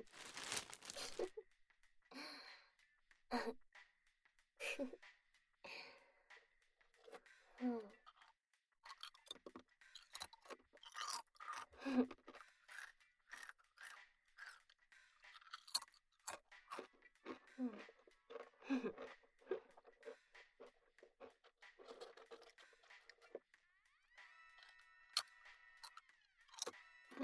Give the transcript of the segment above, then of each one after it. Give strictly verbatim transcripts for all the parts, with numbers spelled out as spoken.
うん。うん。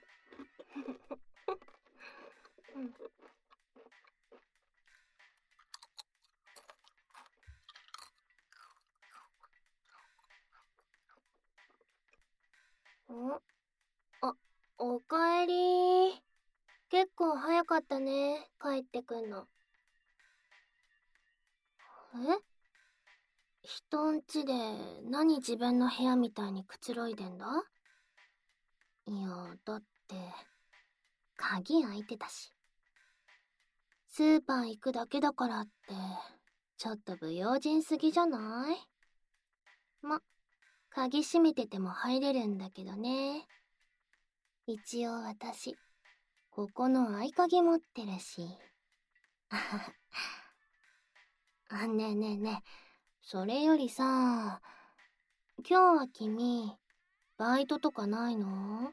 んあ、おかえり。結構早かったね、帰ってくんの。え？人んちで何自分の部屋みたいにくつろいでんだ？いや、だって、鍵開いてたし。スーパー行くだけだからって、ちょっと不用心すぎじゃない？ま、鍵閉めてても入れるんだけどね。一応私、ここの合鍵持ってるし。あ、ねえねえねえ、それよりさ、今日は君、バイトとかないの？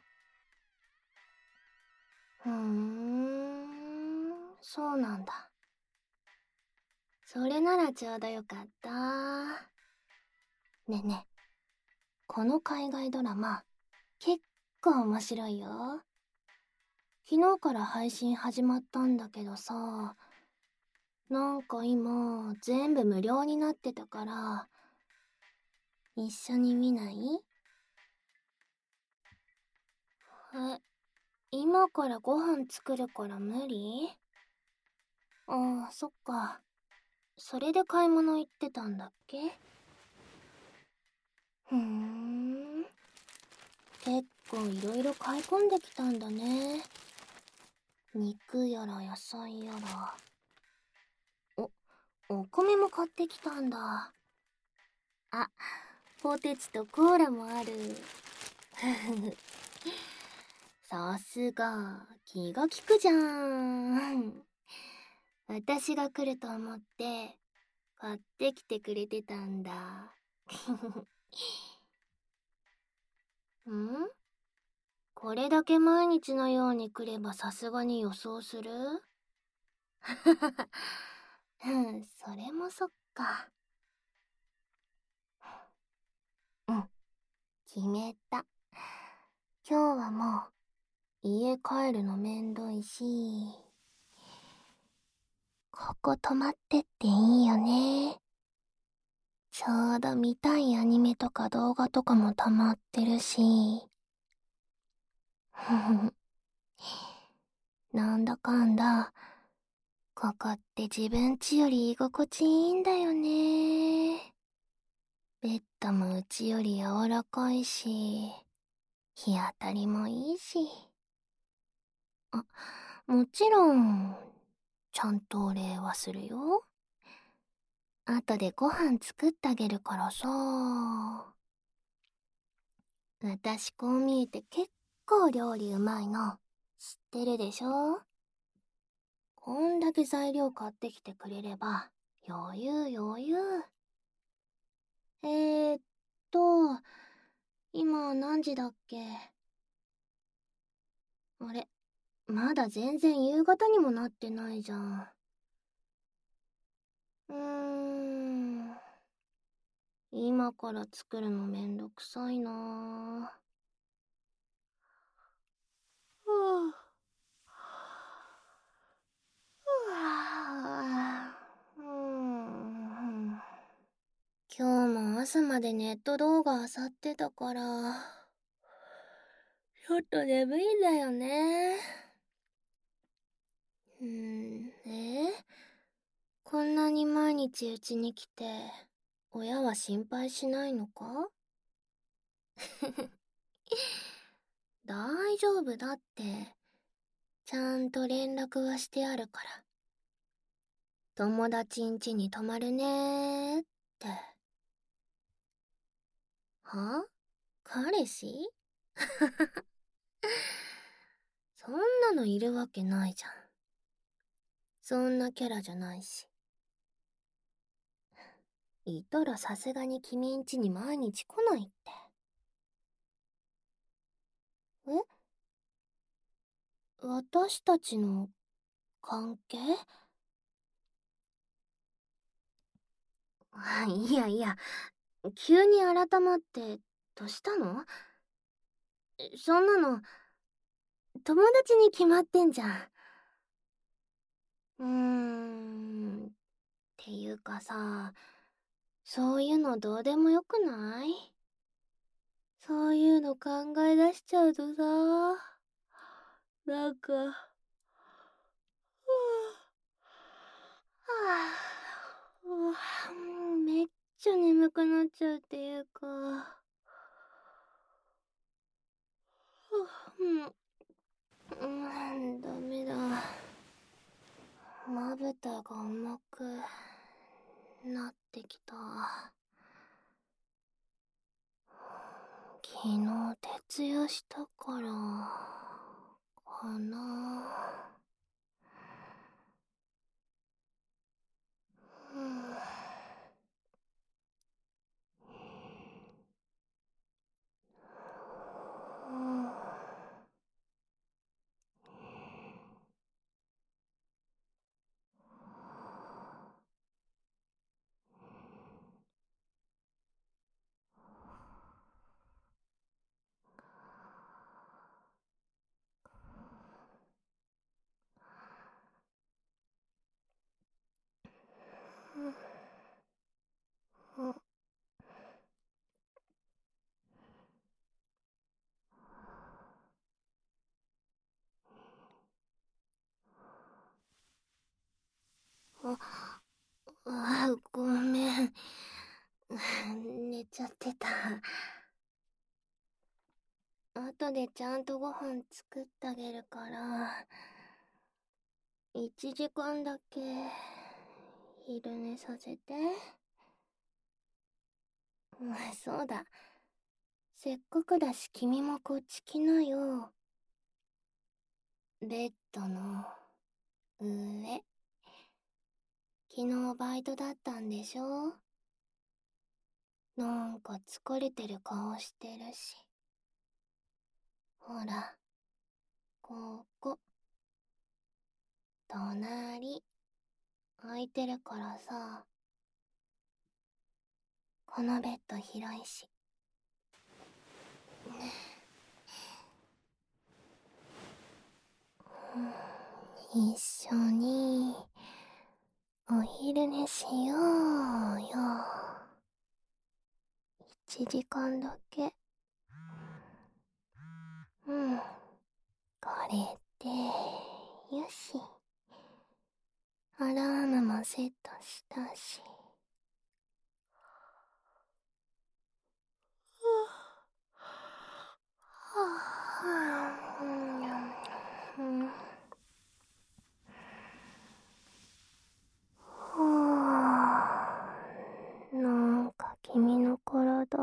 ふーん、そうなんだ。それならちょうどよかった。ねえねえ、この海外ドラマ、結構面白いよ。昨日から配信始まったんだけどさ、なんか今、全部無料になってたから、一緒に見ない？え、今からご飯作るから無理？ああ、そっか。それで買い物行ってたんだっけ？ふーん。結構いろいろ買い込んできたんだね。肉やら野菜やら。お、お米も買ってきたんだ。あ、ポテチとコーラもある。さすが、気が利くじゃん。私が来ると思って、買ってきてくれてたんだ。ん？これだけ毎日のように来ればさすがに予想する？うん、それもそっか。うん、決めた。今日はもう、家帰るのめんどいし、ここ泊まってっていいよね。ちょうど見たいアニメとか動画とかも溜まってるし。ふふふ。なんだかんだ、ここって自分家より居心地いいんだよね。ベッドもうちより柔らかいし、日当たりもいいし。あ、もちろん、ちゃんとお礼はするよ。後でご飯作ってあげるからさ。私こう見えて結構料理うまいの知ってるでしょ？こんだけ材料買ってきてくれれば余裕余裕。えーっと、今何時だっけ？あれ、まだ全然夕方にもなってないじゃん。うーん。今から作るのめんどくさいなぁ。ふぅ。ふぅ。うーん。今日も朝までネット動画漁ってたから、ちょっと眠いんだよね。うーん、え？こんなに毎日うちに来て、親は心配しないのか？大丈夫だって、ちゃんと連絡はしてあるから。友達ん家に泊まるねーって。は？彼氏？ そんなのいるわけないじゃん。そんなキャラじゃないし。いたらさすがに君ん家に毎日来ないって。え？私たちの関係？あ、いやいや、急に改まってどうしたの？そんなの友達に決まってんじゃん。うーん、っていうかさ、そういうのどうでもよくない？そういうの考え出しちゃうとさ、なんか、はぁ、はぁ、うわめっちゃ眠くなっちゃうっていうか、うん、うん、ダメだ。まぶたが重くなってきた。昨日徹夜したからかな。うん、うん、あ、あ、ごめん。寝ちゃってた。後でちゃんとご飯作ってあげるから、いちじかんだけ昼寝させて。うん、そうだ。せっかくだし君もこっち来なよ。ベッドの上。昨日バイトだったんでしょ？なんか疲れてる顔してるし。ほら、ここ。隣。空いてるからさ。このベッド広いし。一緒にお昼寝しようよ。一時間だけ。うん。これで、よし。アラームもセットしたし。はぁ、うん、うん、はぁ、なんか君の体、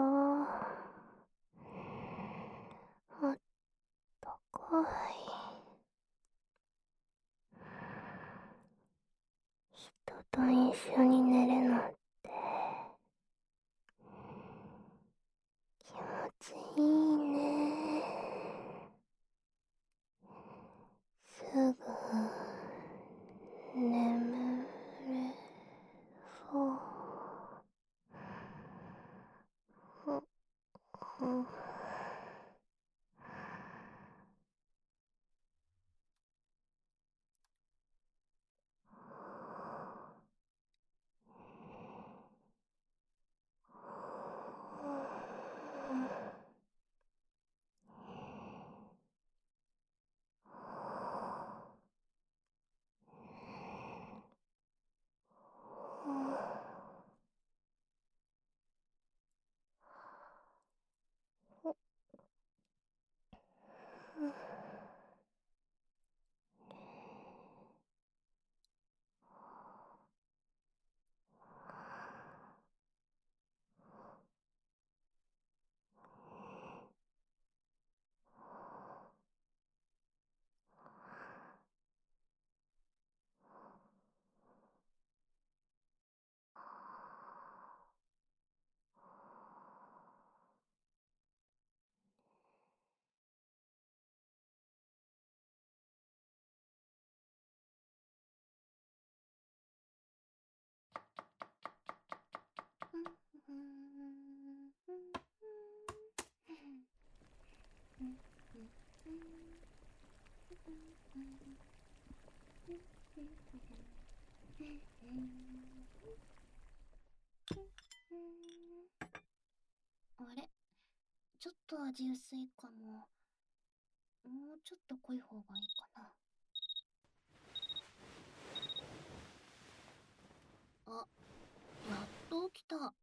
あったかい。人と一緒に寝るのって気持ちいいね。すぐ眠れそう。うん、 あれ、ちょっと味薄いかも。もうちょっと濃い方がいいかな。あ、やっと起きた。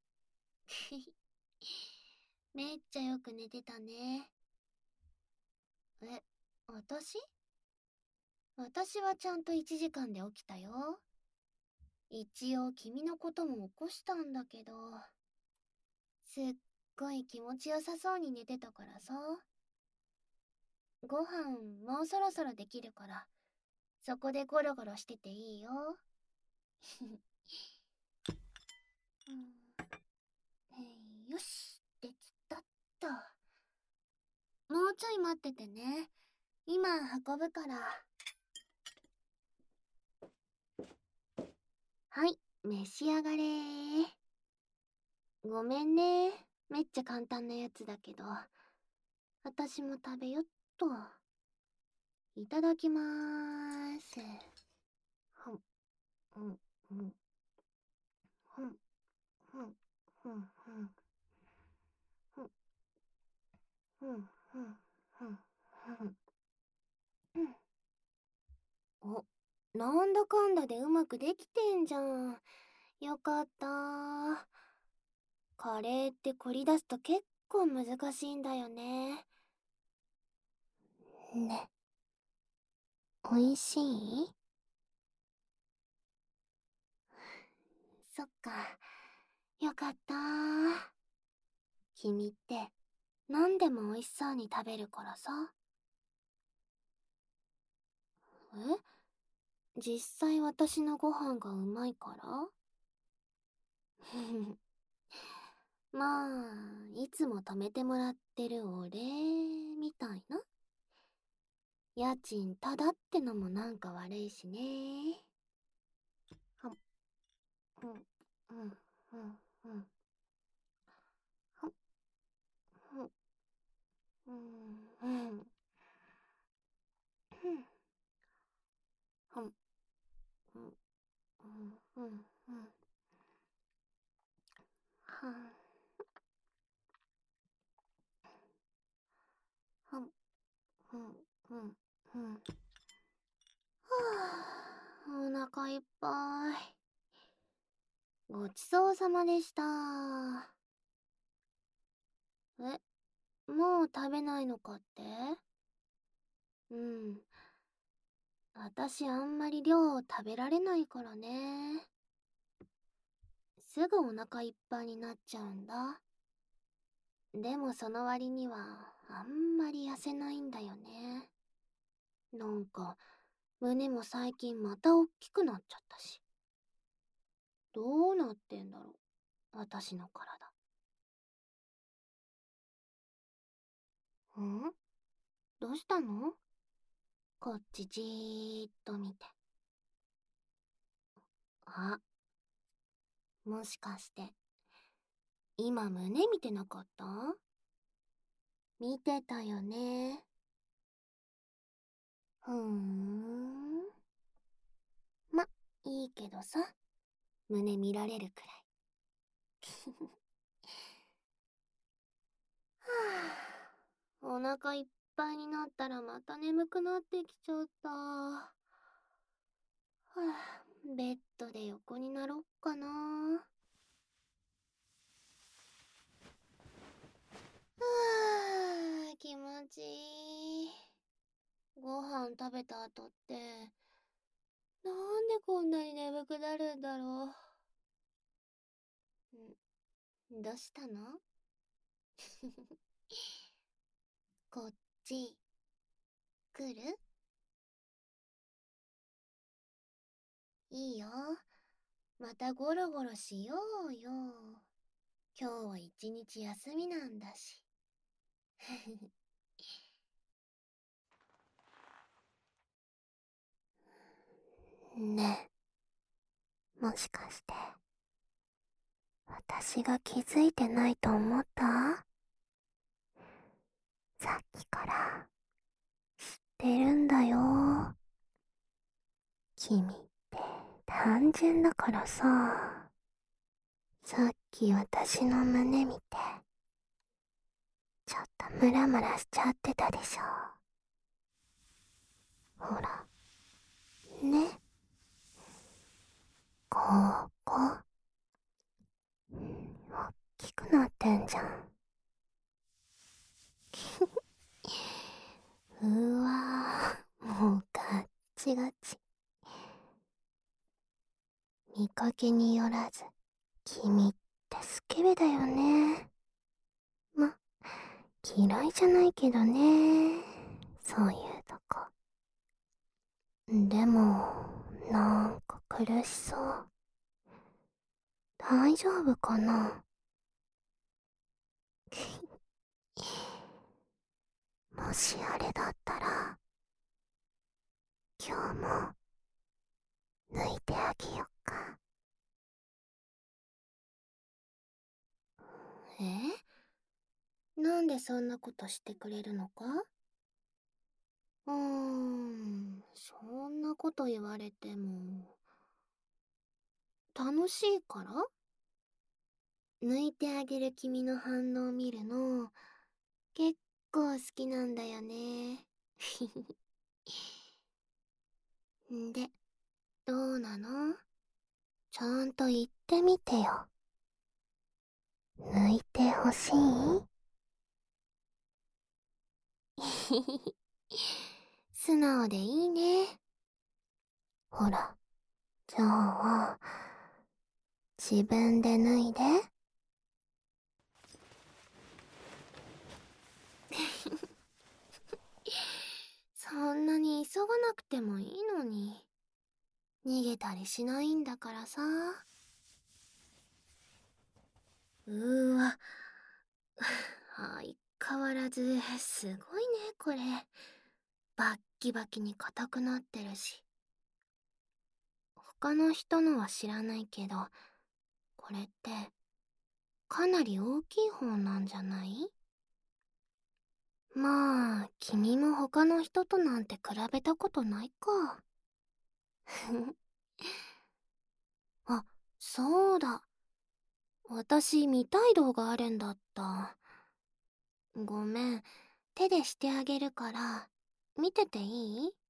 めっちゃよく寝てたね。え、私私はちゃんといちじかんで起きたよ。一応君のことも起こしたんだけど、すっごい気持ちよさそうに寝てたからさ。ご飯もうそろそろできるから、そこでゴロゴロしてていいよ。うん、えーよし、できたっと。もうちょい待っててね。今運ぶから。はい、召し上がれー。ごめんね。めっちゃ簡単なやつだけど。私も食べよっと。いただきまーす。ふん、ふん、ふん、ふん、ふん、ふん、ふん、ふん、ふん、ふん、ふん、ふん。お、なんだかんだでうまくできてんじゃん。よかったー。カレーって凝り出すと結構難しいんだよね。ね。おいしい？そっか。よかったー。君って何でも美味しそうに食べるからさ。え？実際私のご飯がうまいから？まあ、いつも止めてもらってるお礼みたいな。家賃ただってのもなんか悪いしね。はん、うん、うん、うん、うん。はん、うん、うん、うん、うん、はん、うん、うん、うん、うん、はん、はん、うん、うん、うん。はあ、お腹いっぱい。ごちそうさまでした。え、もう食べないのかって？うん。私あんまり量を食べられないからね。すぐお腹いっぱいになっちゃうんだ。でもその割にはあんまり痩せないんだよね。なんか胸も最近またおっきくなっちゃったし。どうなってんだろう、私の体。ん？どうしたの？こっちじーっと見て。あ、もしかして、今胸見てなかった？見てたよね。ふーん。ま、いいけどさ、胸見られるくらい。はぁ、お腹いっぱいになったらまた眠くなってきちゃった。はぁ、ベッドで横になろっかな。はぁ、気持ちいい。ご飯食べた後って、なんでこんなに眠くなるんだろう。ん、どうしたの？こっち、来る？いいよ。またゴロゴロしようよ。今日は一日休みなんだし。ねえ、もしかして、私が気づいてないと思った？さっきから、 ってるんだよ。君って単純だからさ。さっき私の胸見て、ちょっとムラムラしちゃってたでしょ。ほら、ね。ここ、おっきくなってんじゃん。うわぁ、もうガッチガチ。見かけによらず、君ってスケベだよね。ま、嫌いじゃないけどね。そういうとこ。でも、なんか苦しそう。大丈夫かな。もしあれだったら、今日も抜いてあげよっか。え？なんでそんなことしてくれるのか？うーん、そんなこと言われても、楽しいから？抜いてあげる君の反応を見るの、結構好きなんだよね。で、どうなの？ちゃんと言ってみてよ。抜いてほしい？素直でいいね。ほら、じゃあ、自分で脱いで。そんなに急がなくてもいいのに。逃げたりしないんだからさ。うーわ。相変わらず、すごいね、これ。バッキバキに硬くなってるし。他の人のは知らないけど、これって、かなり大きい方なんじゃない？まあ、君も他の人となんて比べたことないか。あ、そうだ。私見たい動画あるんだった。ごめん、手でしてあげるから、見てていい？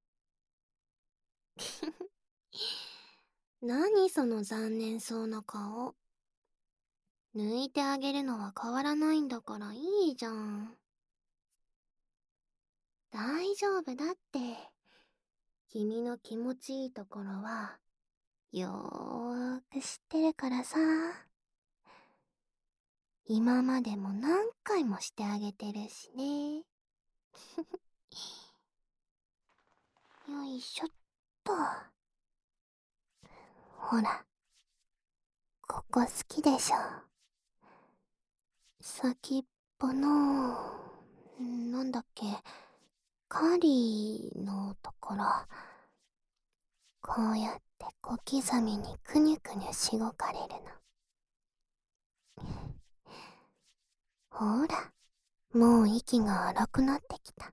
何その残念そうな顔。抜いてあげるのは変わらないんだからいいじゃん。大丈夫だって。君の気持ちいいところは、よーく知ってるからさ。今までも何回もしてあげてるしね。よいしょっと。ほら、ここ好きでしょ。先っぽの、なんだっけ、カリーのところ、こうやって小刻みにくにゅくにゅしごかれるの。ほら、もう息が荒くなってきた。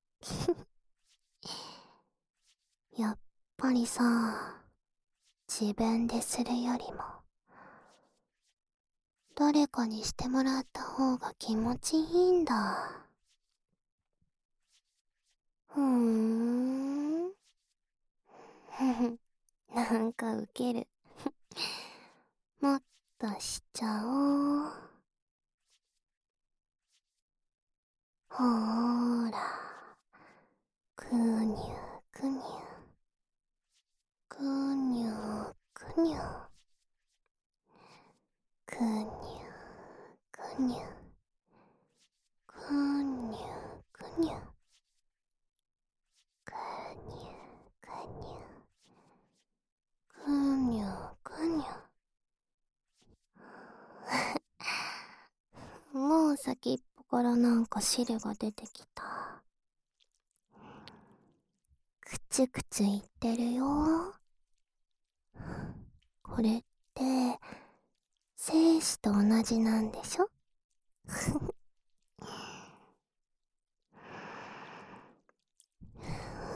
やっぱりさ、自分でするよりも、誰かにしてもらった方が気持ちいいんだ。ふーん。ふふ、なんかウケる。もっとしちゃおう。ほーら。くにゅくにゅ。くにゅくにゅ。くにゅくにゅ。くにゅくにゅ。くにゅくにゅ。くにゅくにゅ。もう先っぽからなんか汁が出てきた。くちゅくちゅ言ってるよ。これって、精子と同じなんでしょ？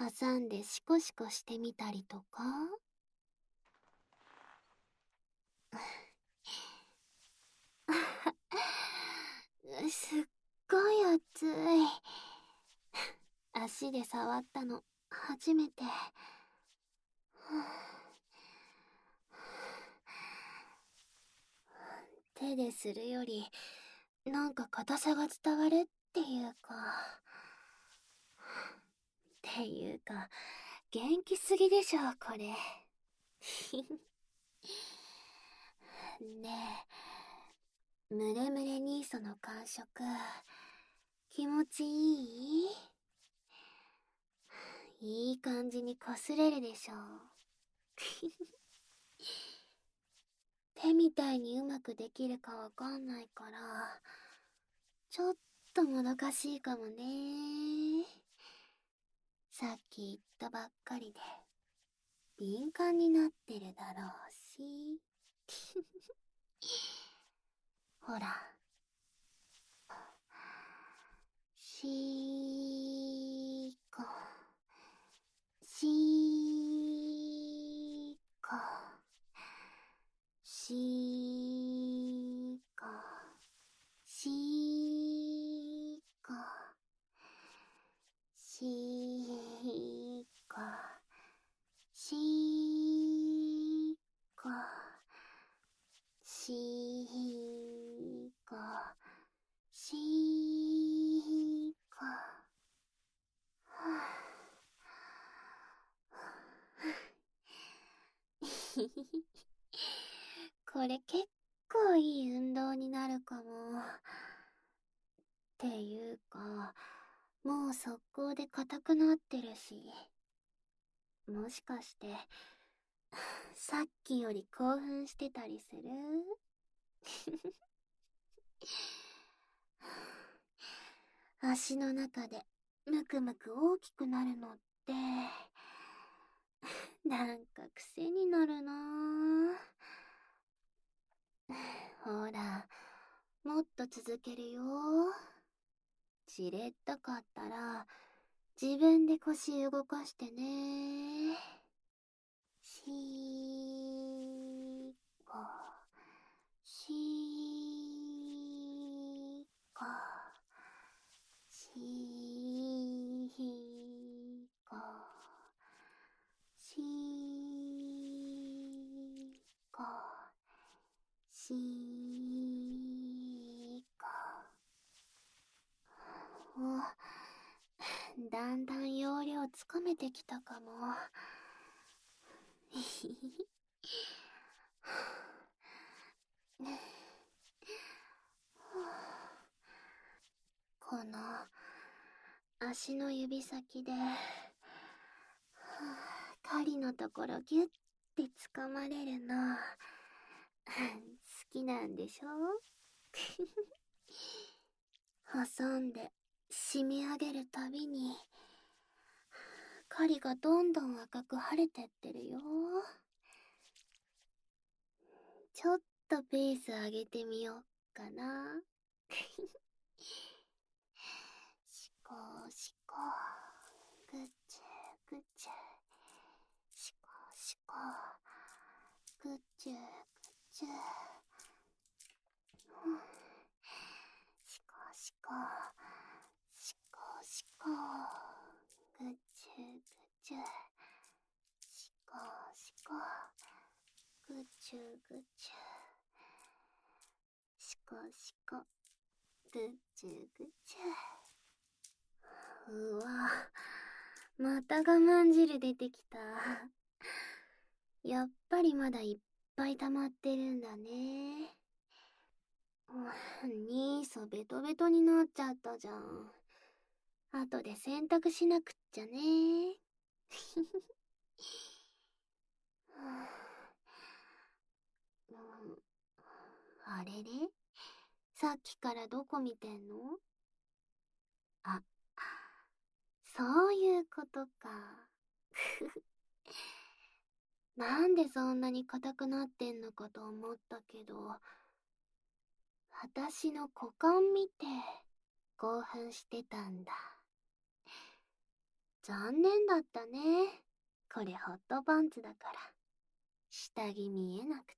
挟んでシコシコしてみたりとか。すっごい熱い。足で触ったの初めて。手でするよりなんか硬さが伝わるっていうか。っていうか元気すぎでしょこれ。ねえ、ムレムレニーソの感触気持ちいい？いい感じに擦れるでしょ。手みたいにうまくできるかわかんないからちょっともどかしいかもね。さっき言ったばっかりで敏感になってるだろうし。ほら、しーこしーこしーこしーこしーこしーこしーこしーこ。これ結構いい運動になるかも。っていうか、もう速攻で硬くなってるし。もしかして、さっきより興奮してたりする？足の中でムクムク大きくなるのってなんか癖になるなぁ。ほら、もっと続けるよ。じれったかったら自分で腰動かしてね。しーこしーこしーこしーこしーこ。お、だんだん要領つかめてきたかも。この足の指先で狩りのところギュッて掴まれるの好きなんでしょ？挟んで締め上げるたびに狩りがどんどん赤く腫れてってるよ。ちょっとペース上げてみよっかな。しこしこぐちゅぐちゅしこしこぐちゅぐちゅしこしこしこしこぐちゅぐちゅしこしこぐちゅぐちゅしこしこぐちゅぐちゅ。うわ、また我慢汁出てきた。やっぱりまだいっぱい溜まってるんだね。にーそベトベトになっちゃったじゃん。後で洗濯しなくっちゃね。うん、あれれ、さっきからどこ見てんの？あ、そういうことか。なんでそんなに硬くなってんのかと思ったけど、私の股間見て興奮してたんだ。 残念だったね。これホットパンツだから、下着見えなくて。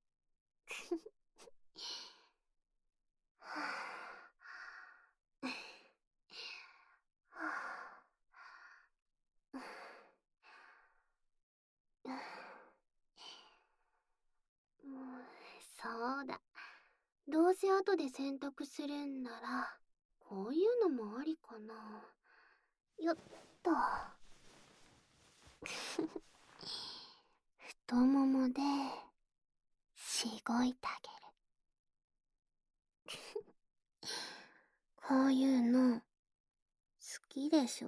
そうだ。どうせ後で洗濯するんなら、こういうのもありかな。よっと。太ももで、しごいてあげる。こういうの、好きでしょ？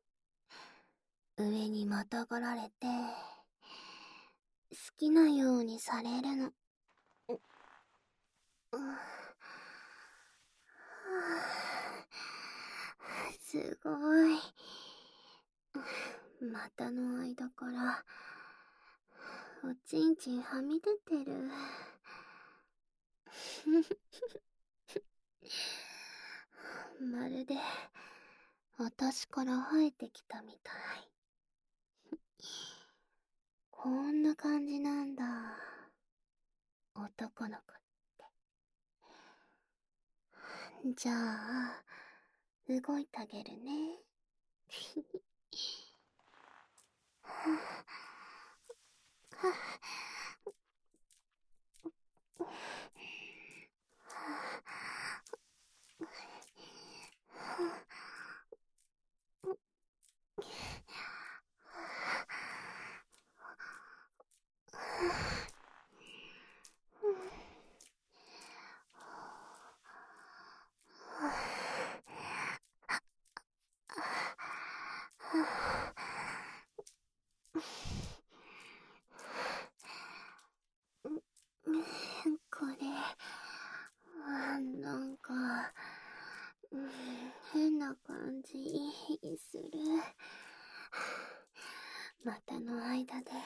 上にまたがられて、好きなようにされるの。すごい。股の間から、おちんちんはみ出てる。まるで、私から生えてきたみたい。こんな感じなんだ。男の子って。じゃあ、動いてあげるね。これ、なんか、変な感じする。股の間で、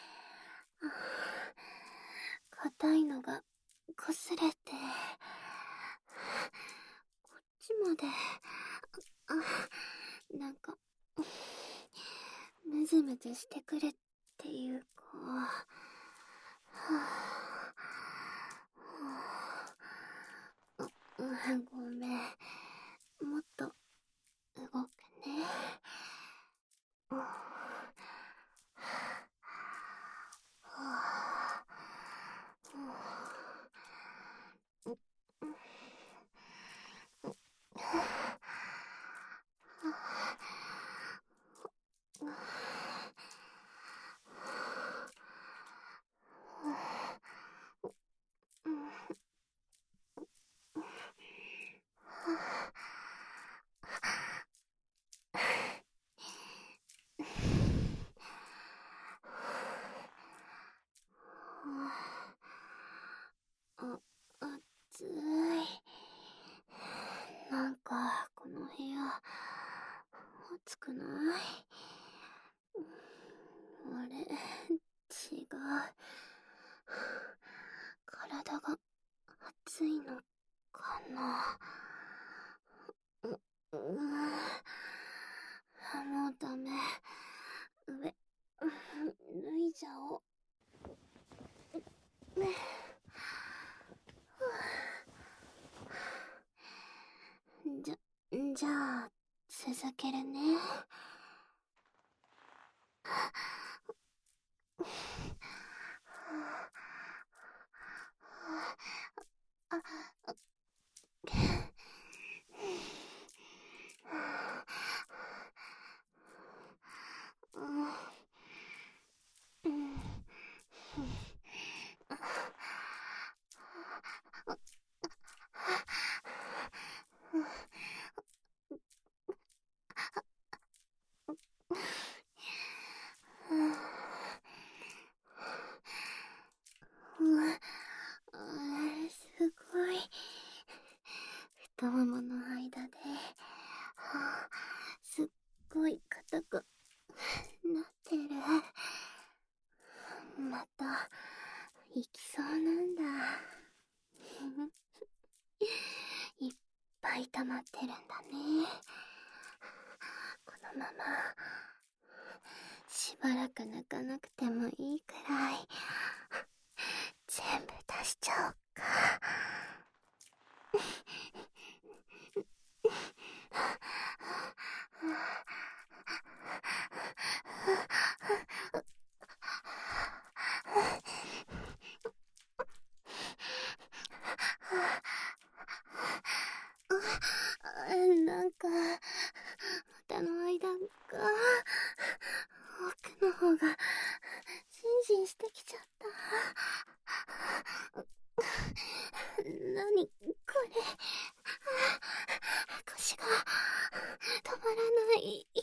硬いのが擦れて、こっちまで、あ、なんか、ムズムズしてくるっていうか、ごめん。もっと動くね。あ、暑い。なんか、この部屋、暑くない？あれ、違う。体が暑いのかな。う、うーもうダメ。上、脱いじゃおう。じゃ、じゃあ、続けるね。あ、うん。すごい。太ももの間で、すっごい硬くなってる。また、行きそうなんだ。いっぱい溜まってるんだね。このまましばらく泣かなくてもいいくらい全部出しちゃおっか。なんか股の間が奥の方がジンジンしてきちゃった。なにこれ、腰が止まらないよ。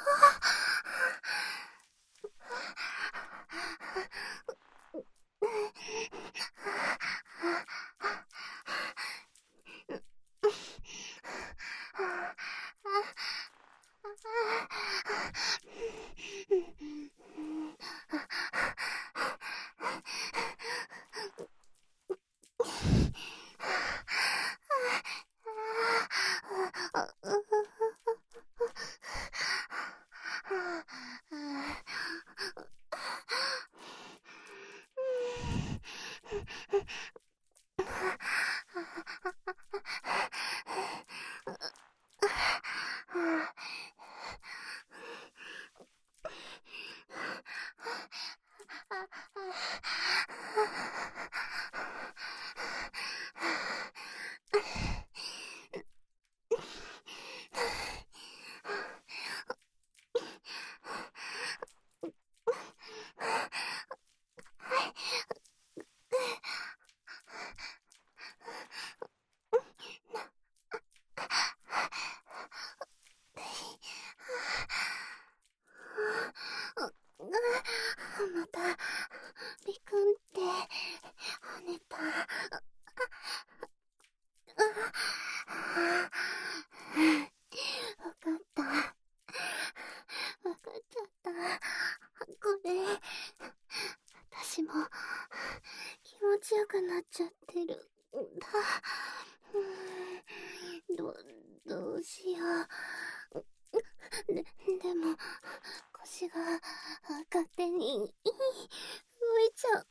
またリくんって跳ねた。わかった。わかっちゃった。これ、私も気持ちよくなっちゃってるんだ。ど、どうしよう。で、でも、腰が勝手に動いちゃう。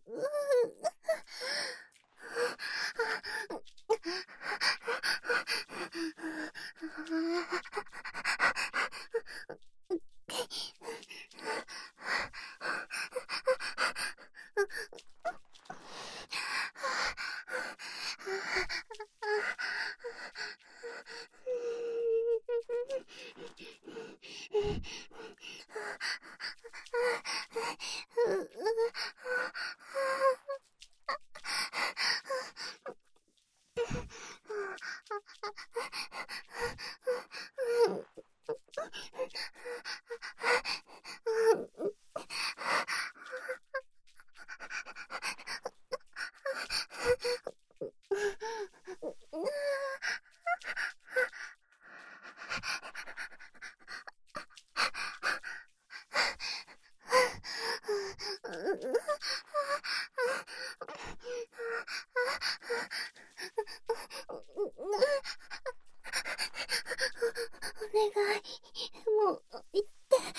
お願い、もう言ってよ。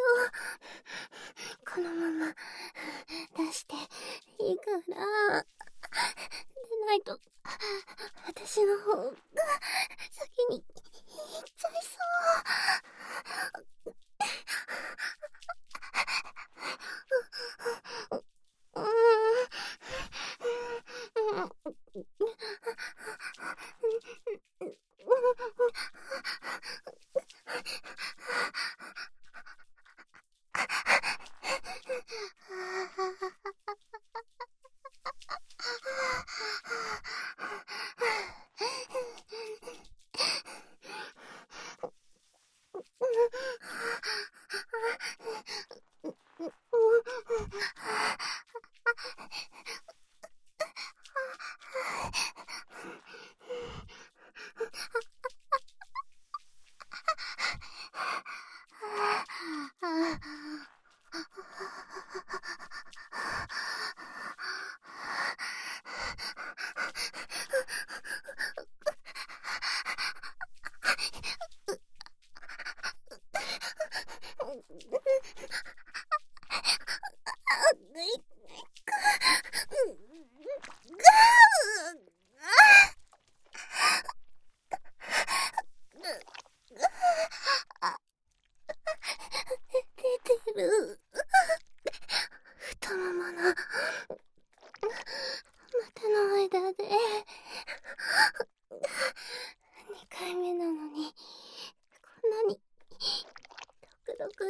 このまま出していいから。でないと私の方が先に行っちゃいそう。うーん。 にかいめなのに、こんなに、ドクドクって。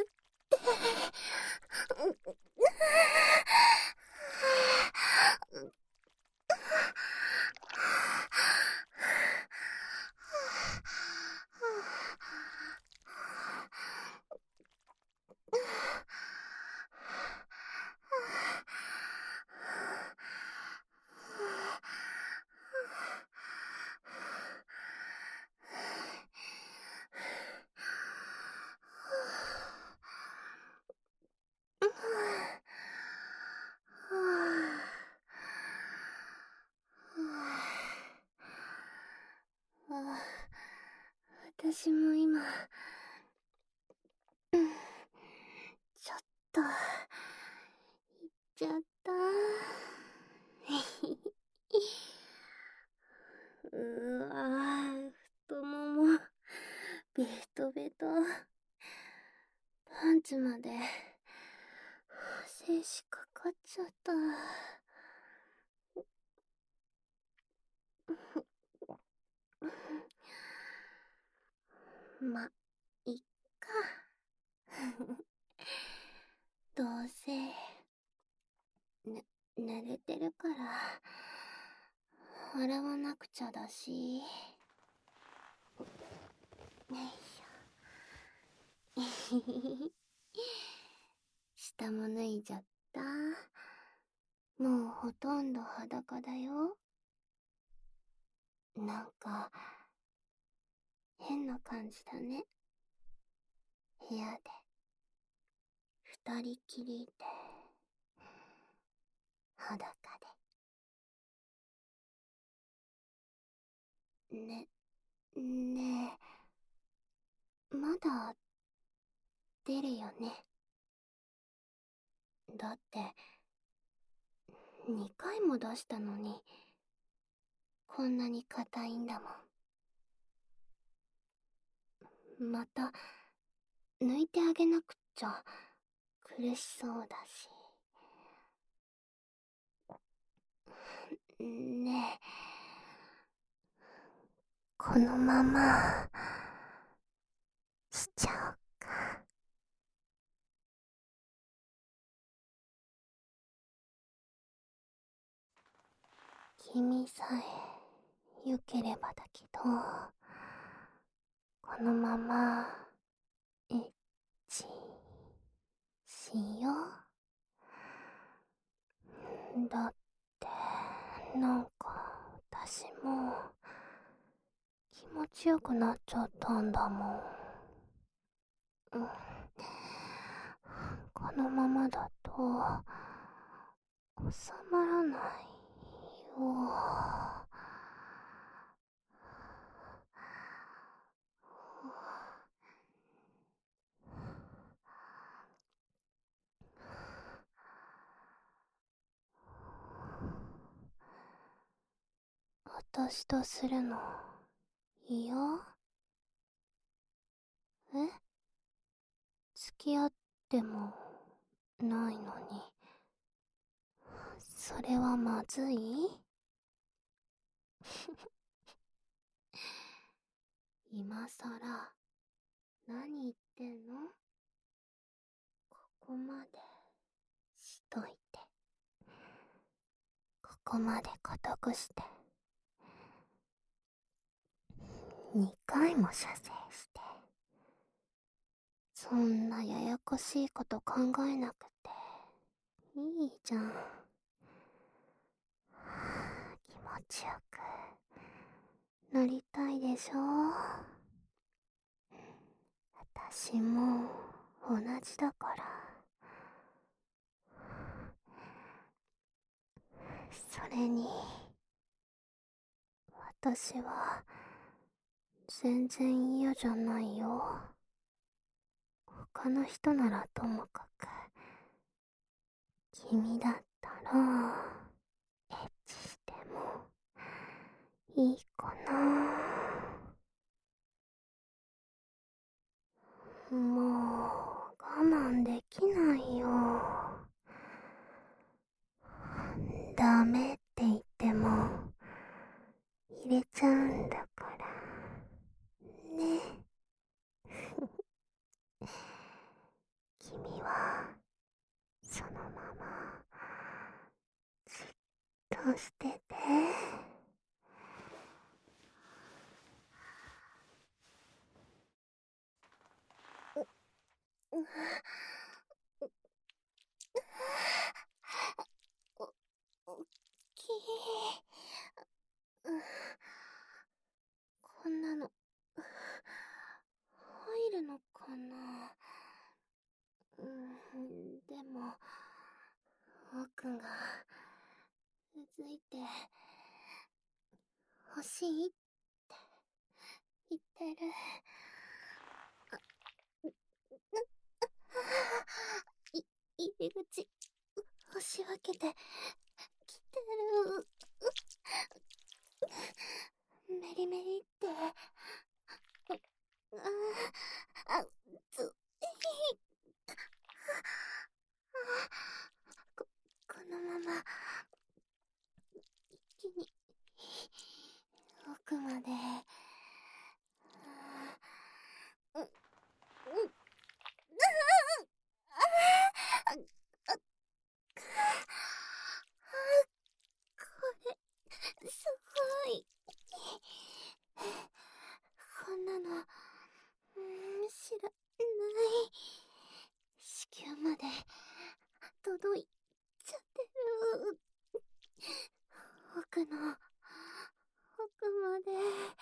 私も今、ちょっと、行っちゃった。うわぁ、太もも、ベトベト。パンツまで、精子かかっちゃった。ま、いっか。どうせ、ね、寝れてるから、洗わなくちゃだし。よいしょ。下も脱いじゃった。もうほとんど裸だよ。なんか、変な感じだね。部屋で、二人きりで、裸で。ね、ねえ、まだ、出るよね。だって、にかいも出したのに、こんなに硬いんだもん。また、抜いてあげなくっちゃ、苦しそうだし。ねえ、このまま、しちゃおうか。君さえ、良ければだけど、このまま、エッチ、しよう。だって、なんか、私も、気持ちよくなっちゃったんだもん。うん、このままだと、収まらないよ。私とするの、嫌？え？付き合っても、ないのに。それはまずい？今さら、何言ってんの？ここまで、しといて。ここまで固くして。にかいも射精して。そんなややこしいこと考えなくて、いいじゃん。気持ちよく、なりたいでしょ？私も、同じだから。それに、私は、全然嫌じゃないよ。他の人ならともかく、君だったら、エッチしても、いいかな。もう、我慢できないよ。ダメって言っても、 入れちゃうんだからね。君はそのままじっとしてて。う、う、お、おっきい。う、こんなの入るのかな。うん、でも僕がうずいて欲しいって言ってる。い、入り口押し分けてきてる。メリメリって。あ、あ、つい。こ、このまま一気に奥まで。うん、うん、あ、あ、これすごい。こんなの、うん、知らない。子宮まで届いちゃってる。奥の奥まで。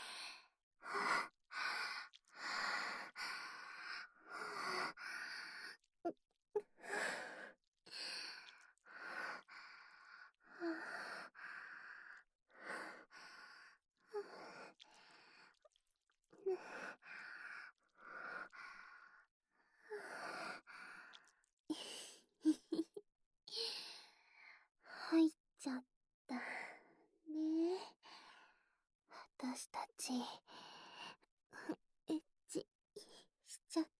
入っちゃったね。私たちエッチしちゃって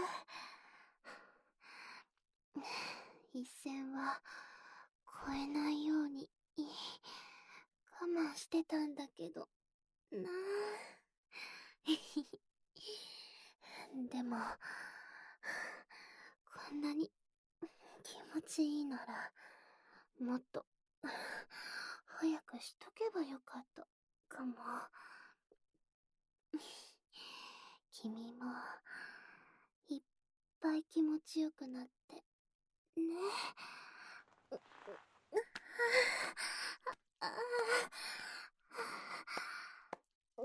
る。一線は越えないように我慢してたんだけどな。でもこんなに気持ちいいならもっと早くしとけばよかったかも。君もいっぱい気持ちよくなってね。う、う、ああ、う、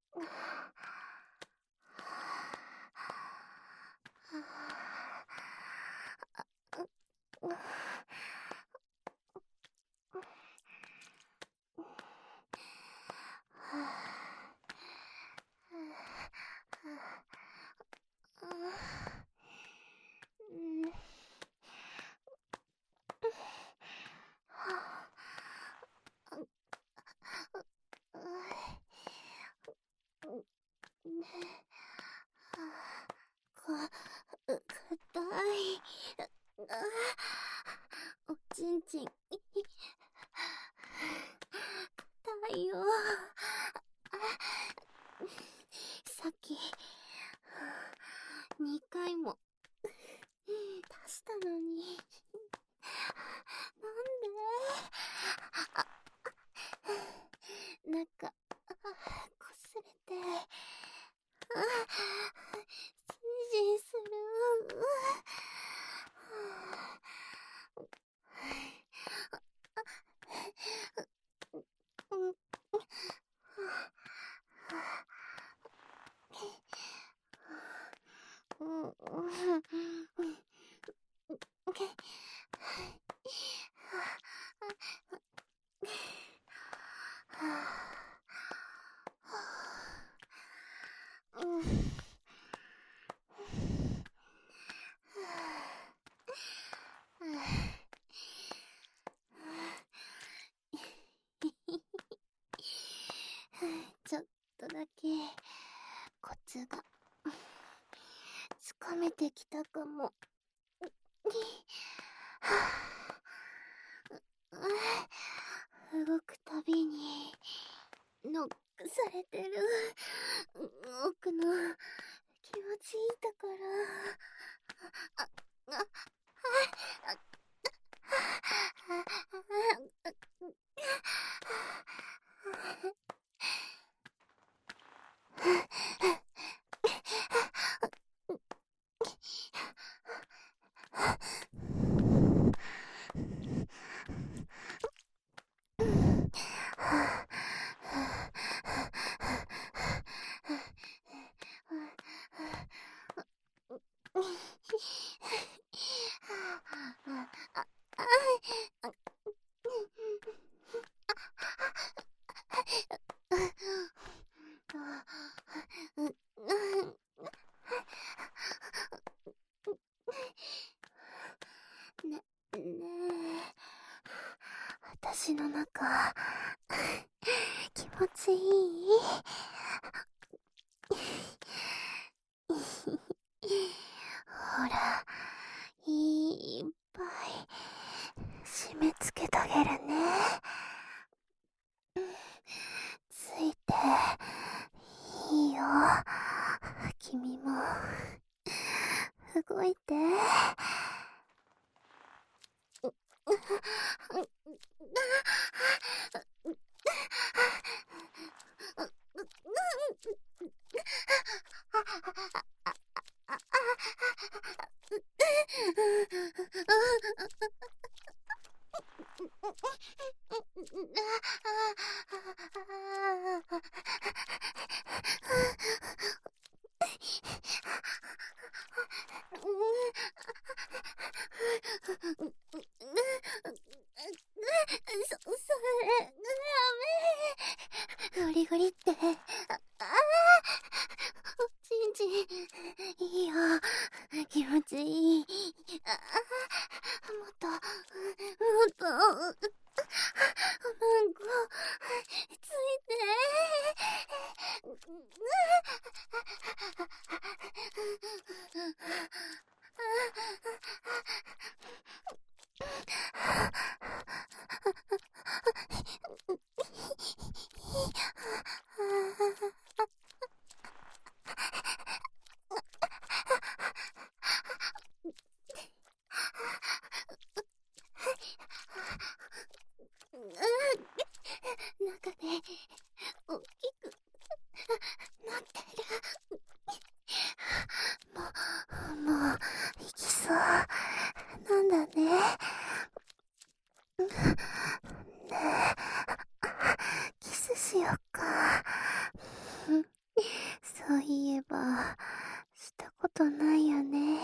か、硬い。おちんちん硬いよ。さっきにかいも出したのになんで。なんかこすれてじんじんする。ちょっとだけコツがつかめてきたかも。動くたびにノックされてる奥の気持ちいいところ。あ、あ、あ、あ、ね、ねえ、私の中、気持ちいい？ほら、いっぱい締め付けてあげるね。ついていいよ。君も動いて。そ、それ、ダメ。ゴリゴリって。ああ、ちんちん、いいよ。気持ちいい。ああ、もっと、もっと、なんか、ついて。中で大きくなってる。もう、もう、行きそうなんだね。ねえ、キスしよっか。そういえば、したことないよね。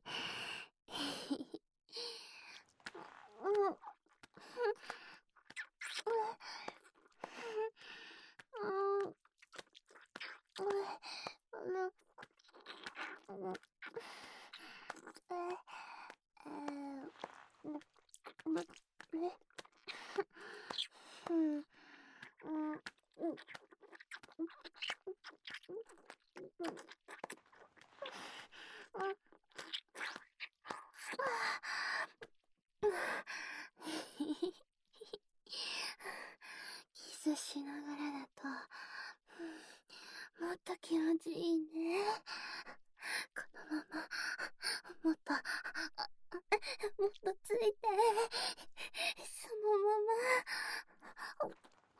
キスしながらだと、もっと気持ちいいね。このまま、もっと、もっとついて、そのまま。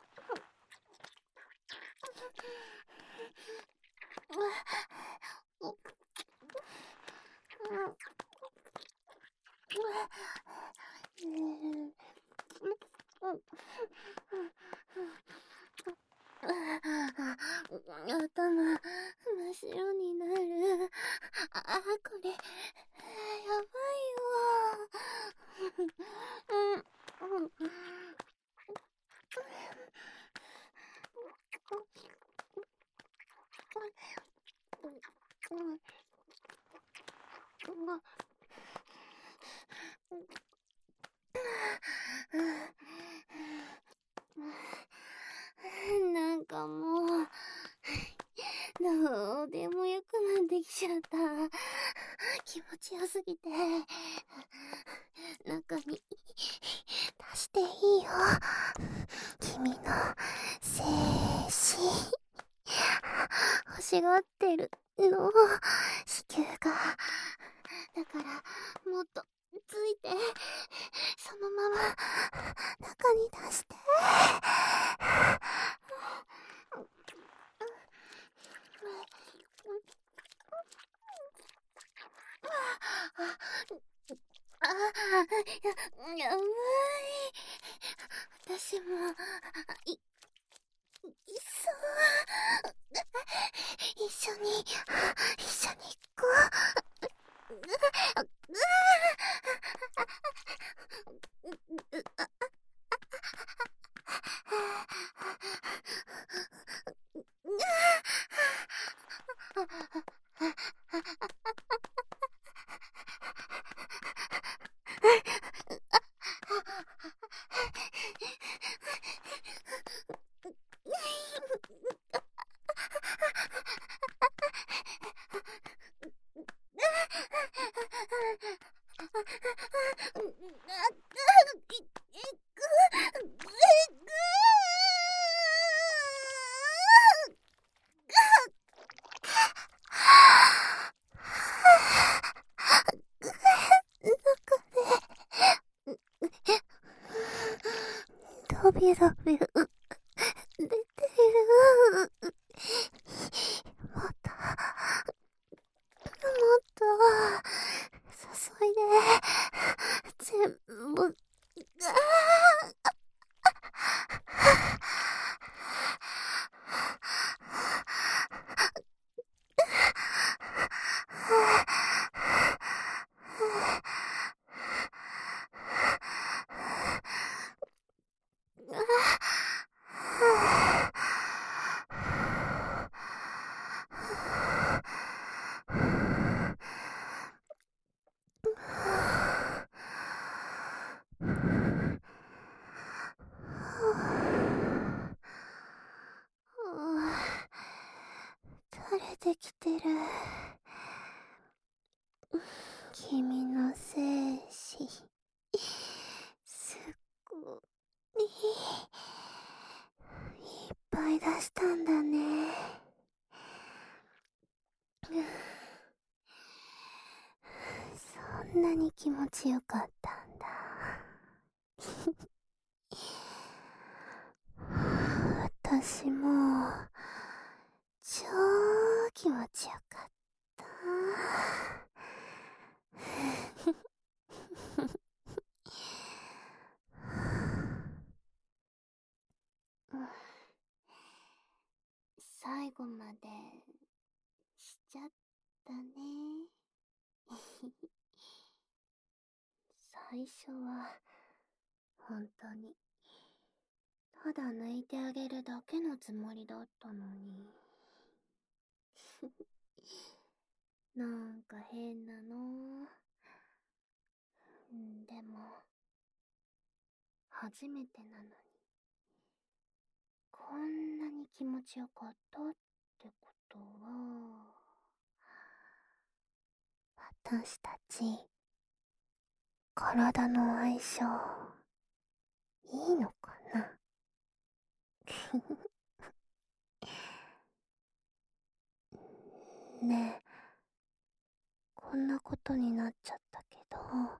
頭、真っ白になる。ああ、これ、やばいよ。うん、うん。なんかもう、どうでもよくなってきちゃった。気持ちよすぎて、中に出していいよ。君の精子。 欲しがってるの、子宮が。だからもっとついて、そのまま中に出して。ああ、や、やばい。私も、い、いそう。一緒に、一緒に行こう。ビロビロ出てる。もっと、もっと、注いで、全部、垂れてきてる。君の精子、すっごい、いっぱい出したんだね。そんなに気持ちよかったんだ。私も超気持ちよかった。最後までしちゃったね。最初は本当にただ抜いてあげるだけのつもりだったのに。なんか変なの。でも初めてなのにこんなに気持ちよかったってことは、私たち体の相性いいのかな。ねえ、こんなことになっちゃったけど、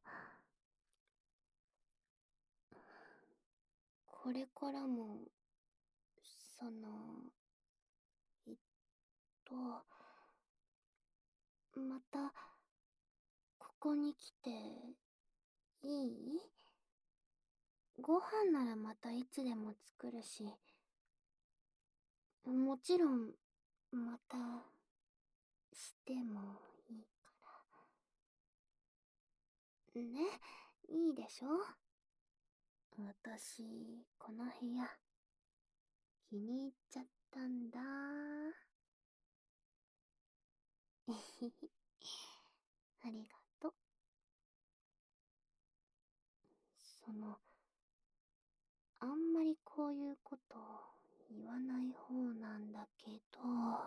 これからもそのえっとまたここに来ていい？ご飯ならまたいつでも作るし、もちろんまたしてもいいからね。いいでしょ？私この部屋気に入っちゃったんだ。えへへ、ありがとう。そのあんまりこういうこと言わない方なんだけど、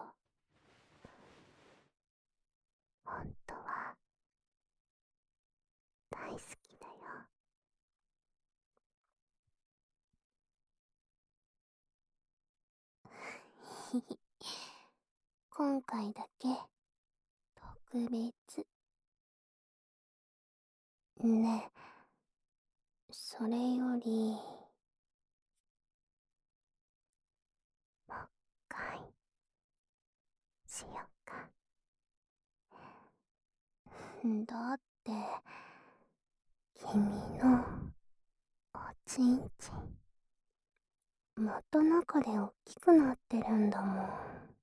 本当は大好きだよ。 今回だけ特別。ねえ、それよりもう一回しよっか。だって君のおちんちんまた中でおっきくなってるんだもん。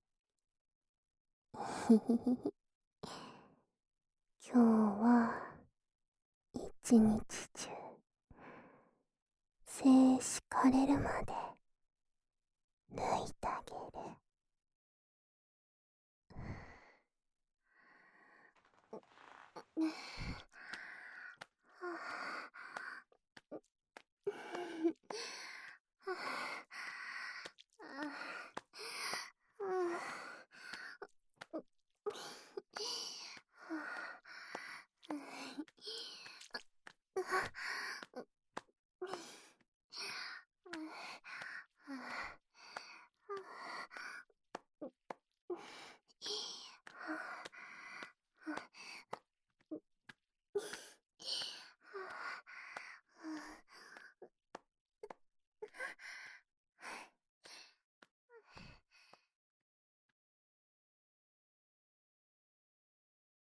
ひひひひ。今日は一日中精子枯れるまで抜いてあげる。